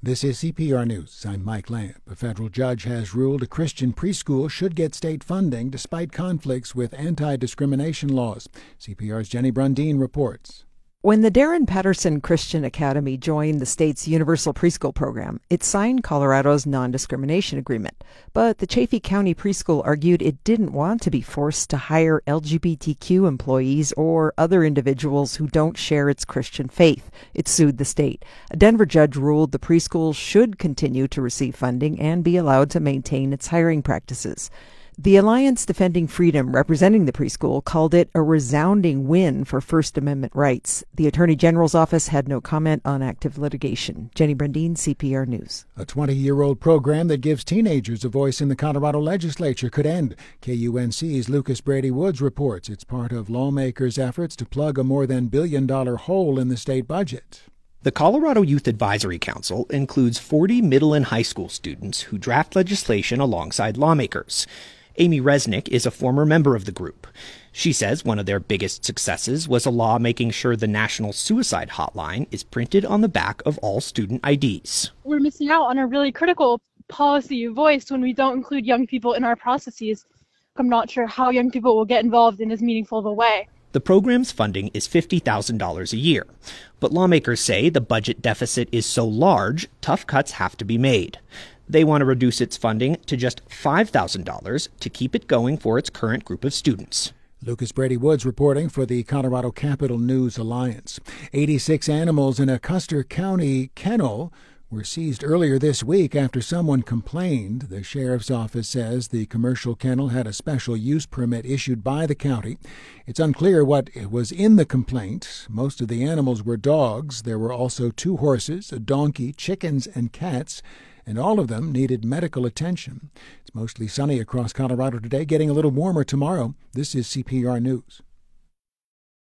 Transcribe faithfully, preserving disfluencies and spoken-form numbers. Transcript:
This is C P R News. I'm Mike Lamb. A federal judge has ruled a Christian preschool should get state funding despite conflicts with anti-discrimination laws. C P R's Jenny Brundeen reports. When the Darren Patterson Christian Academy joined the state's universal preschool program, it signed Colorado's non-discrimination agreement. But the Chaffee County Preschool argued it didn't want to be forced to hire L G B T Q employees or other individuals who don't share its Christian faith. It sued the state. A Denver judge ruled the preschool should continue to receive funding and be allowed to maintain its hiring practices. The Alliance Defending Freedom, representing the preschool, called it a resounding win for First Amendment rights. The Attorney General's office had no comment on active litigation. Jenny Brundeen, C P R News. A twenty-year-old program that gives teenagers a voice in the Colorado legislature could end. K U N C's Lucas Brady Woods reports it's part of lawmakers' efforts to plug a more than billion-dollar hole in the state budget. The Colorado Youth Advisory Council includes forty middle and high school students who draft legislation alongside lawmakers. Amy Resnick is a former member of the group. She says one of their biggest successes was a law making sure the National Suicide Hotline is printed on the back of all student I Ds. We're missing out on a really critical policy voice when we don't include young people in our processes. I'm not sure how young people will get involved in as meaningful of a way. The program's funding is fifty thousand dollars a year, but lawmakers say the budget deficit is so large, tough cuts have to be made. They want to reduce its funding to just five thousand dollars to keep it going for its current group of students. Lucas Brady Woods reporting for the Colorado Capital News Alliance. eighty-six animals in a Custer County kennel were seized earlier this week after someone complained. The sheriff's office says the commercial kennel had a special use permit issued by the county. It's unclear what was in the complaint. Most of the animals were dogs. There were also two horses, a donkey, chickens, and cats, and all of them needed medical attention. It's mostly sunny across Colorado today, getting a little warmer tomorrow. This is C P R News.